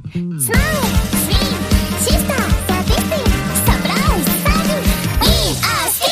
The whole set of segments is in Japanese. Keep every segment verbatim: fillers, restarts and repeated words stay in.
スマイル、スリー、シスター、サティスティ、サプライズ、サービス、We are Steven。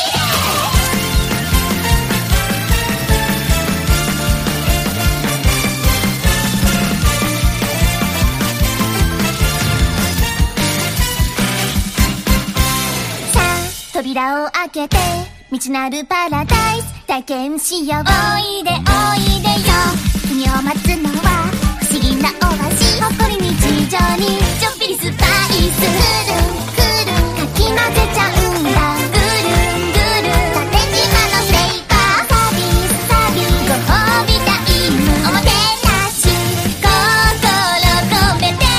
さあ、扉を開けて、未知なるパラダイス、体験しよう。おいでおいでよ。君を待つのは不思議なオアシス。ほっこり日常にちょっぴりスパイス。くるんくるんかき混ぜちゃうんだ。ぐるんぐるん縦島のフレーバー。サービスサービスご褒美タイム。おもてなし心込めて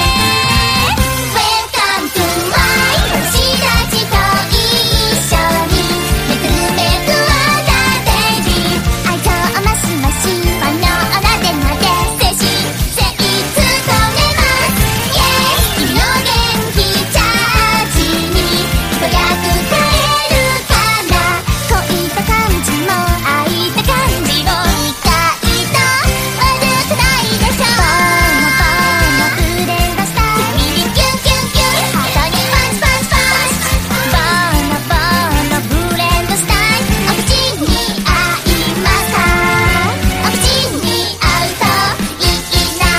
Welcome to my 私たちと一緒にめくるめくわだデイビー。愛情をマシマシファンのおなでなで精神性務めます。 Yes 君の元気チャージに一役変えるから恋と感じも愛と感じも意外と悪くないでしょ。ボーノボーノブレンドしたい耳にキュンキュンキュンハートにパンチパンチパンチ。ボーノボーノブレンドしたいお口に合いますか。お口に合うといいな。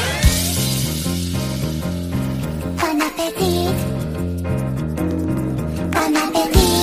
ボナペティボナペティ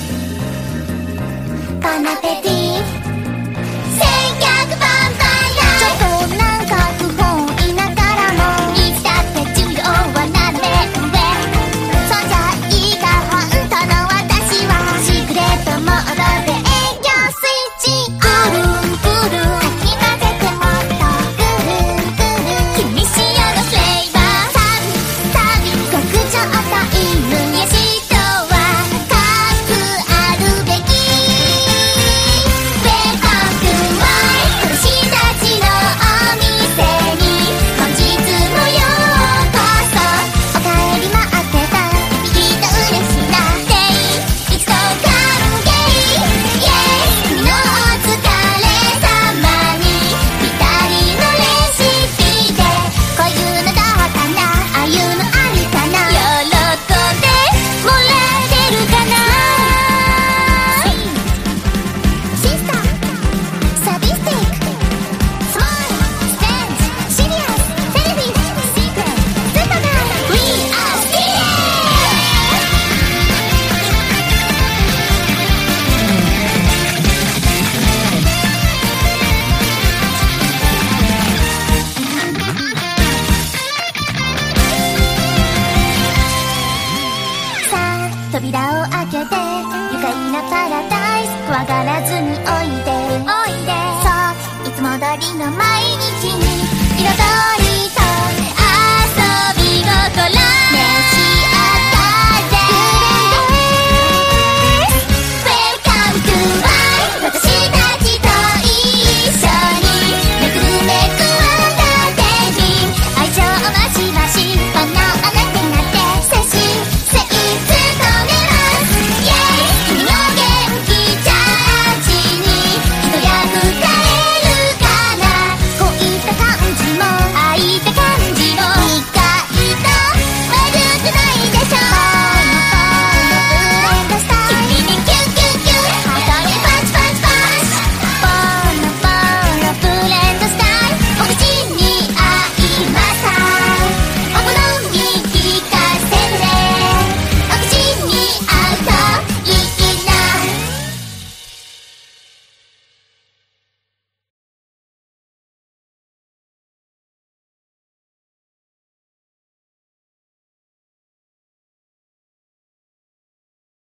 ボナペティ千脚バンパイア。ちょっとなんか不本意ながらもいつだって重要は斜め上。そんじゃいいか本当の私はシークレットモードで営業スイッチオン。ぐるんぐるんかき混ぜてもっとぐるんぐるん君仕様のフレーバー。サービスサービス極上タイム。癒しとは数あるべき Welcome to my 私たちのお店に本日もようこそ。おかえり待ってたきっと嬉しいなデイ一度歓迎 Yes 君のお疲れ様にぴったりのレシピでこういうのどうかなああいうのありかな喜んでもらえるかな。シスターサディスティックスモールステージシリアステレビシークレットスーパーガール We are Steven。さあ扉を開けて愉快なパラダイス怖がらず